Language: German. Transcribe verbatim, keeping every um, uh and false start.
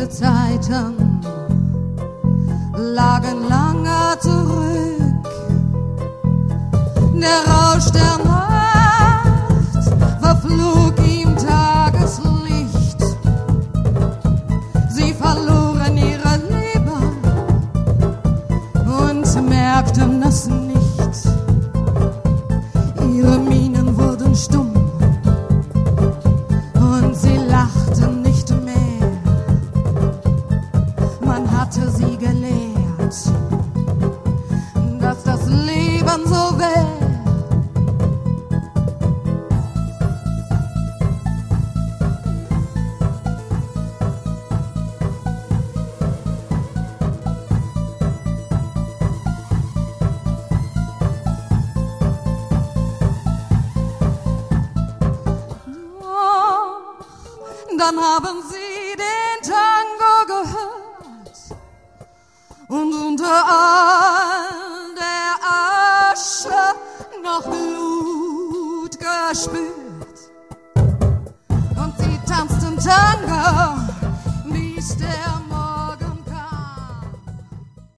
Diese Zeiten lagen lange zurück. Der Rausch der Nacht verflog ihm Tageslicht. Sie verloren ihre Liebe und merkten es nicht. Ihre Mienen wurden stumm und sie lachten nicht mehr. Man hatte sie gelehrt, dass das Leben so wäre. Dann haben sie den Tango gehört und unter all der Asche noch Blut gespürt. Und sie tanzten Tango, bis der